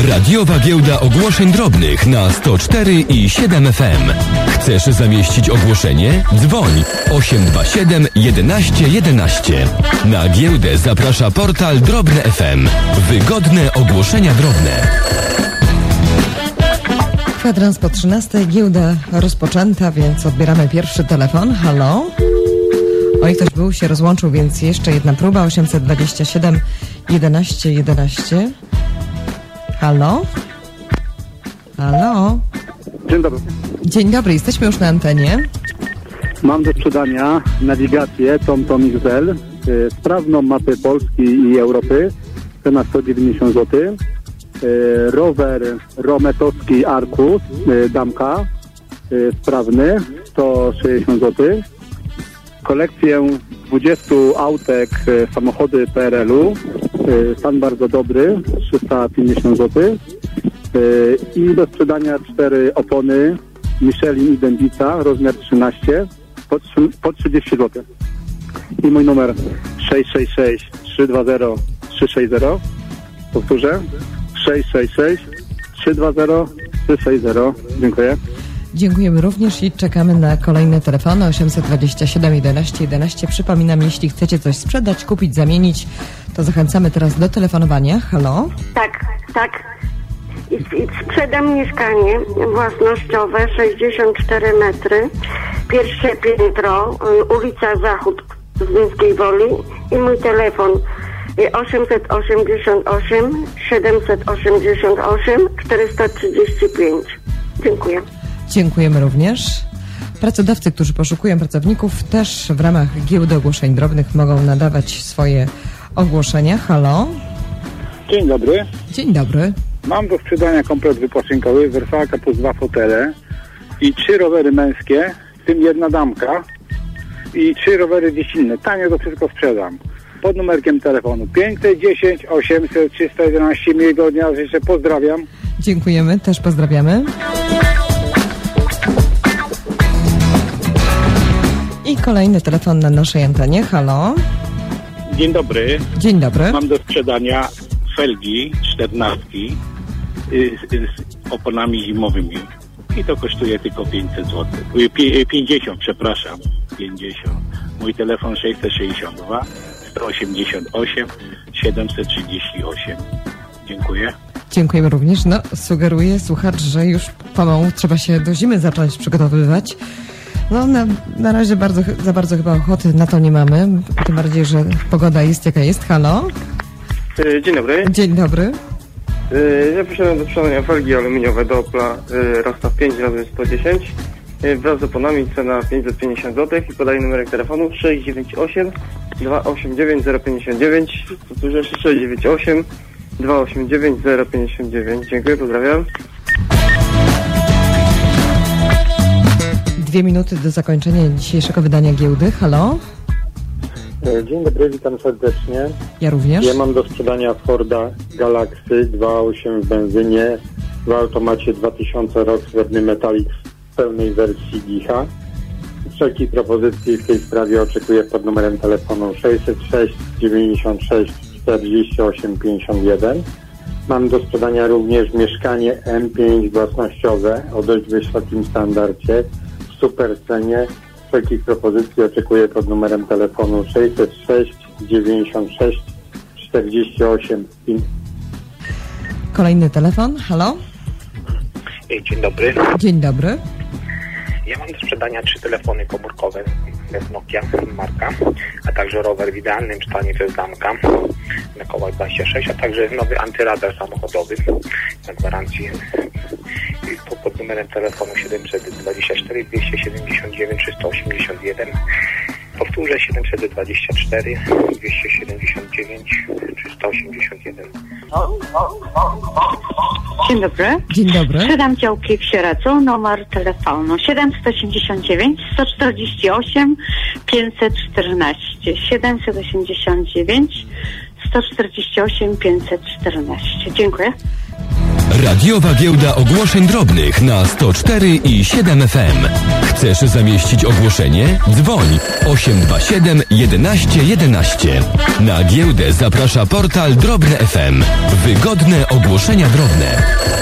Radiowa Giełda Ogłoszeń Drobnych na 104 i 7 FM. Chcesz zamieścić ogłoszenie? Dzwoń 827 11 11. Na giełdę zaprasza portal Drobne FM. Wygodne ogłoszenia drobne. Kwadrans po 13, giełda rozpoczęta, więc odbieramy pierwszy telefon. Halo? Oj, ktoś był, się rozłączył, więc jeszcze jedna próba. 827 11 11. Halo? Halo? Dzień dobry. Dzień dobry, jesteśmy już na antenie. Mam do sprzedania nawigację TomTom XL, sprawną mapę Polski i Europy, cena 190 zł. Rower rometowski Arcus, damka, sprawny, 160 zł. Kolekcję 20 autek, samochody PRL-u, stan bardzo dobry, 350 zł. I do sprzedania 4 opony Michelin i Dębica, rozmiar 13, po 30 zł. I mój numer 666 320 360. Powtórzę. 666 320 360. Dziękuję. Dziękujemy również i czekamy na kolejne telefony 827 11 11. Przypominam, jeśli chcecie coś sprzedać, kupić, zamienić, to zachęcamy teraz do telefonowania. Halo? Tak. Sprzedam mieszkanie własnościowe, 64 metry, pierwsze piętro, ulica Zachód w Zbyskiej Woli i mój telefon 888 788 435. Dziękuję. Dziękujemy również. Pracodawcy, którzy poszukują pracowników, też w ramach giełdy ogłoszeń drobnych mogą nadawać swoje ogłoszenia. Halo? Dzień dobry. Dzień dobry. Mam do sprzedania komplet wypoczynkowy, wersalka plus 2 fotele i 3 rowery męskie, w tym jedna damka i 3 rowery dziecinne. Tanio to wszystko sprzedam. Pod numerkiem telefonu 510 800 311. Miłego dnia życzę. Pozdrawiam. Dziękujemy, też pozdrawiamy. I kolejny telefon na naszej antenie. Halo? Dzień dobry. Dzień dobry. Mam do sprzedania felgi 14 z oponami zimowymi. I to kosztuje tylko 500 zł. 50, przepraszam. 50. Mój telefon 662 188 738. Dziękuję. Dziękujemy również. No, sugeruje słuchacz, że już pomału trzeba się do zimy zacząć przygotowywać. No, na razie za bardzo chyba ochoty na to nie mamy. Tym bardziej, że pogoda jest jaka jest. Halo? Dzień dobry. Dzień dobry. Ja przyszedłem do sprzedania felgi aluminiowe do Opla Rastaw 5 razy 110 wraz z oponami, cena 550 zł i podaję numerek telefonu 698 289 059. Powtórzę 698 289 059. Dziękuję, pozdrawiam. 2 minuty do zakończenia dzisiejszego wydania giełdy. Halo? Dzień dobry, witam serdecznie. Ja również. Ja mam do sprzedania Forda Galaxy 2.8 w benzynie, w automacie 2000 rok, srebrny metalik w pełnej wersji Gicha. Wszelkich propozycji w tej sprawie oczekuję pod numerem telefonu 606 96 48 51. Mam do sprzedania również mieszkanie M5 własnościowe o dość wysokim standardzie, w super cenie. Wszelkich propozycji oczekuję pod numerem telefonu 606 96 48. Kolejny telefon. Halo? Dzień dobry. Dzień dobry. Ja mam do sprzedania 3 telefony komórkowe z Nokia marka, a także rower w idealnym stanie, to jest damka na kołach 26, a także nowy antyradar samochodowy na gwarancji pod numerem telefonu 724 279 381. Powtórzę 724 279 381. Dzień dobry. Dzień dobry. Sprzedam działki w Sieradzu, numer telefonu 789 148 514. 789 148 514. Dziękuję. Radiowa giełda ogłoszeń drobnych na 104 i 7 FM. Chcesz zamieścić ogłoszenie? Dzwoń 827 11 11. Na giełdę zaprasza portal Drobne FM. Wygodne ogłoszenia drobne.